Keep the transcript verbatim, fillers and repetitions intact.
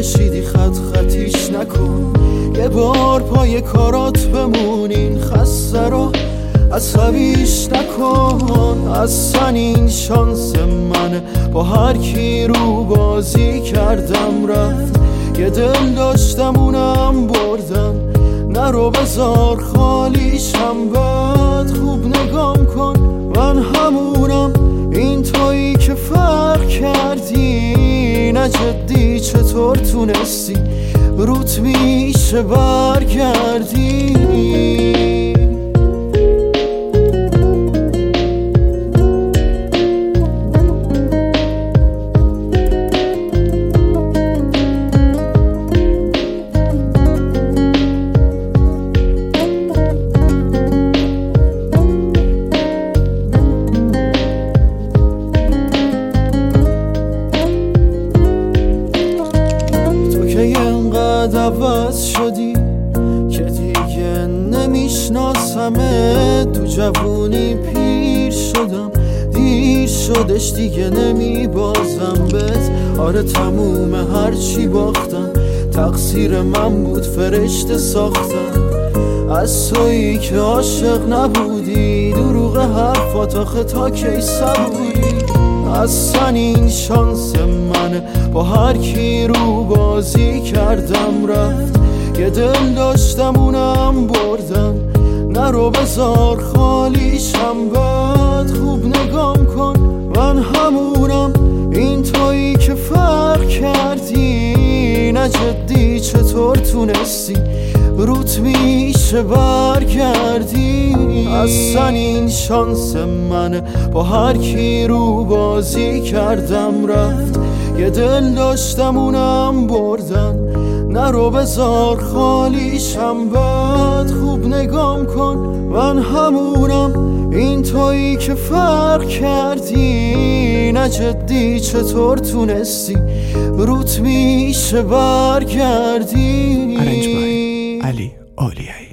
کشیدی خط خطیش نکن، یه بار پای کارات بمون، این خسته رو عصبیش نکن. اصلا این شانس منه، با هر کی رو بازی کردم رفت. یه دل داشتم اونم بردم، نرو بذار خالیش هم بد. خوب نگام کن من همونم، این تویی که فرق کردی. نه جدی چطور تونستی روت میشه برگردی؟ عوض شدی که دیگه نمیشناسمه، تو جوونی پیر شدم، دیر شدش دیگه نمیبازم بهت. آره تموم هرچی باختم تقصیر من بود، فرشته ساختم از تویی که عاشق نبودی. دروغ حرفات آخه تا کی صبوری؟ اصلا این شانس منه، با هر کی رو بازی کردم رفت. یه دل داشتم اونم بردم، نرو بذار خالیش هم بد. خوب نگام کن من همونم، این تویی که فرق کردی. نه جدی چطور تونستی روت میشه برگردی؟ اصلا این شانس منه، با هر کی رو بازی کردم رفت. یه دل داشتم اونم بردم، نرو بذار خالیش هم بد. خوب نگام کن من همونم، این تویی که فرق کردی. نه جدی چطور تونستی روت میشه برگردی؟ ارنج بای علی اولیایی.